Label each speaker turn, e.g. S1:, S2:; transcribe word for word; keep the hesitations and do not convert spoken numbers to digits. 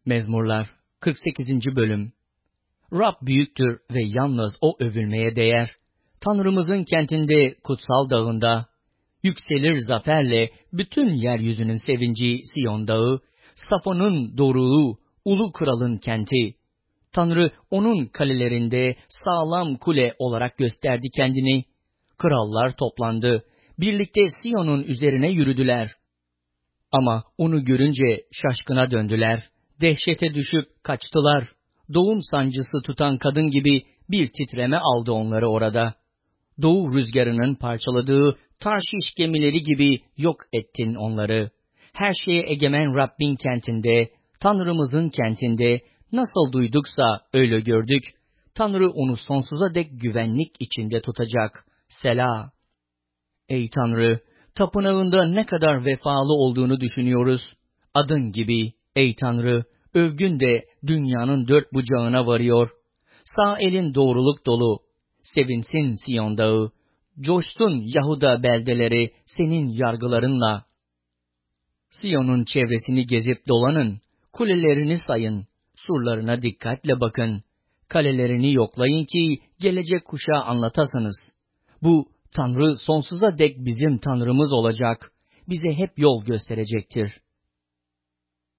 S1: Mezmurlar kırk sekizinci. Bölüm. Rab büyüktür ve yalnız O övülmeye değer. Tanrımızın kentinde, kutsal dağında, yükselir zaferle bütün yeryüzünün sevinci Siyon dağı, Safon'un doruğu, ulu kralın kenti. Tanrı onun kalelerinde sağlam kule olarak gösterdi kendini. Krallar toplandı, birlikte Siyon'un üzerine yürüdüler. Ama onu görünce şaşkına döndüler, dehşete düşüp kaçtılar. Doğum sancısı tutan kadın gibi bir titreme aldı onları orada. Doğu rüzgarının parçaladığı Tarşiş gemileri gibi yok ettin onları. Her şeye egemen Rabbin kentinde, Tanrımızın kentinde, nasıl duyduksa öyle gördük. Tanrı onu sonsuza dek güvenlik içinde tutacak. Selah. Ey Tanrı, tapınağında ne kadar vefalı olduğunu düşünüyoruz. Adın gibi, ey Tanrı, övgün de dünyanın dört bucağına varıyor. Sağ elin doğruluk dolu. Sevinsin Siyon dağı. Coşsun Yahuda beldeleri senin yargılarınla. Siyon'un çevresini gezip dolanın. Kulelerini sayın. Surlarına dikkatle bakın. Kalelerini yoklayın ki gelecek kuşağa anlatasınız. Bu Tanrı sonsuza dek bizim Tanrımız olacak. Bize hep yol gösterecektir.